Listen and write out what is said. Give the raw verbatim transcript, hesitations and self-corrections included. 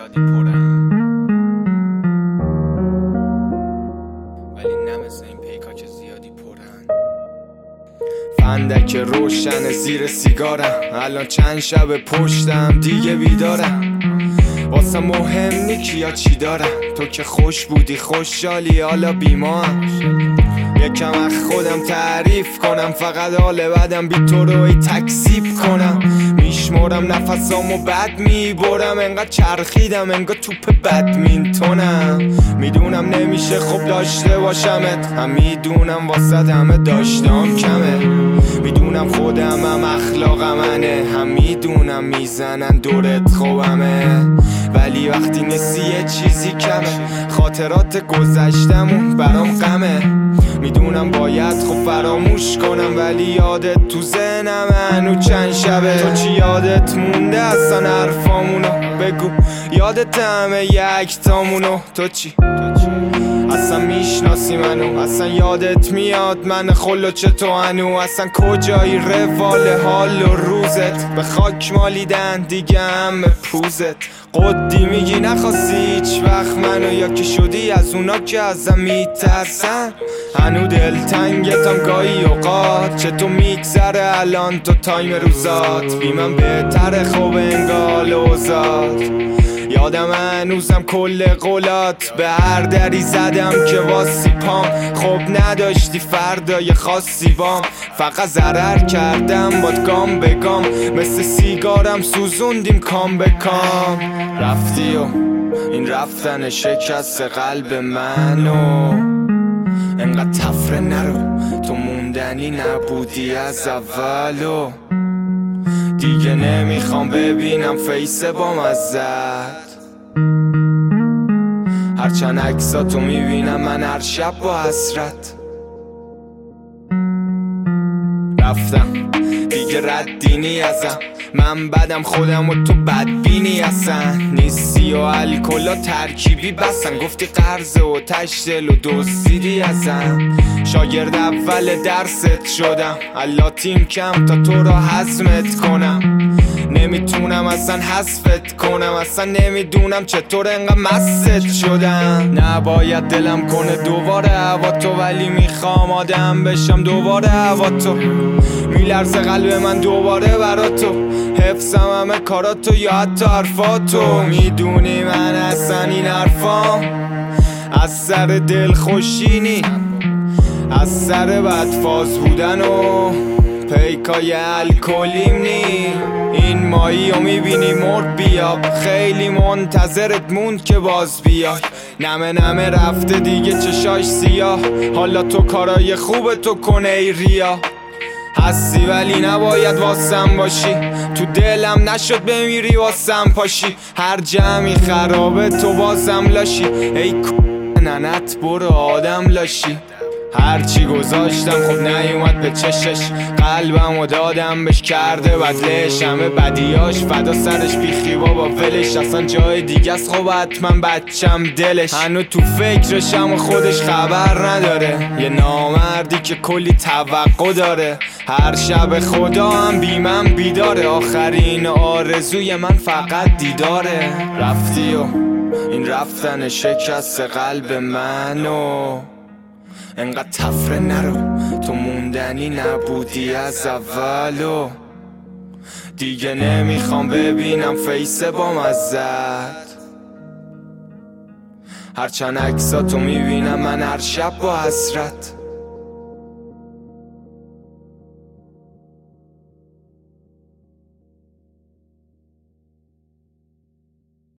زیادی پرم، ولی نه مثل این پیکا که زیادی پرن. فندک روشن زیر سیگارم، الان چند شب پشتم دیگه بیدارم. واسه مهم نی کیا چی دارم، تو که خوش بودی خوشحالی حالا بیمارم. یکم از خودم تعریف کنم، فقط حال بدم بی تو رو ای تکذیب کنم. میشمرم نفسامو بد میبرم، انقدر چرخیدم انگار توپ بدمینتونم. میدونم نمیشه خوب داشته باشمت، هم میدونم واسه همه داشتم کمه. میدونم خودم هم اخلاقم منه، هم میدونم میزنن دورت خوبمه. ولی وقتی نیستی یه چیزی کمه، خاطرات گذشتمون برام غمه. میدونم باید خب فراموش کنم، ولی یادت تو ذهنم هنو چند شبه. تو چی یادت مونده اصلا حرفامونو بگو، یادت همه یک تامونو. تو چی اصلا میشناسی منو، اصلا یادت میاد من خلوچه تو هنو. اصلا کجایی روال حال و روزت، به خاک مالیدن دیگه همه پوزت. قدی میگی نخواستی هیچ وقت منو، یا که شدی از اونا که ازم میترسن. هنو دلتنگتم گاهی اوقات، چه تو میگذره الان تو تایم روزات. بی من بهتره خوب انگال اوزات. یادم هنوزم کل قولات، به هر دری زدم که واسی پام. خب نداشتی فردای خاصی بام، فقط ضرر کردم باد گام به گام. مثل سیگارم سوزوندیم کام به کام. رفتی و این رفتن شکست قلب منو، انقدر تفره نرو تو موندنی نبودی از اولو. دیگه نمیخوام ببینم فیس بام ازت، هرچند عکساتو میبینم من هر شب با حسرت. رفتم دیگه ردینی ازم، من بدم خودم و تو بدبینی اصلا نیستی. و الکلا ترکیبی بسن، گفتی قرض و تشتل و دزدیدی ازم. شاگرد اول درست شدم، الله تیم کم تا تو را هضمت کنم. نمیتونم اصلا حذفت کنم، اصلا نمیدونم چطور انقدر مست شدم. نباید دلم کنه دوباره هوا تو، ولی میخوام آدم بشم دوباره هوا تو. میلرزه قلب من دوباره برا تو، حفظم همه کاراتو یا حتی حرفاتو. میدونی من اصلا این حرفام از سر دل خوشینی، از سر بدفاز بودن و پیکای الکلیم نی. این مایی رو میبینی مرد بیا، خیلی منتظرت موند که باز بیای. نمه نمه رفته دیگه چشاش سیاه، حالا تو کارای خوب تو کنه ای ریا. هستی ولی نباید واسم باشی، تو دلم نشد بمیری واسم پاشی. هر جمعی خرابه تو بازم لاشی، ای ننت برو آدم لاشی. هرچی گذاشتم خب نیومد به چشش، قلبم و دادم بهش کرده بدلش. همه بدیاش فدا سرش بیخی بابا ولش، اصلا جای دیگه است خب حتما بچم دلش. هنو تو فکرشم و خودش خبر نداره، یه نامردی که کلی توقع داره. هر شب خدا هم بی من بیداره، آخرین آرزوی من فقط دیداره. رفتی و این رفتن شکست قلب منو، انقدر تفره نرو تو موندنی نبودی از اولو. دیگه نمیخوام ببینم فیس بام ازت، هرچند عکساتو میبینم من هر شب با حسرت.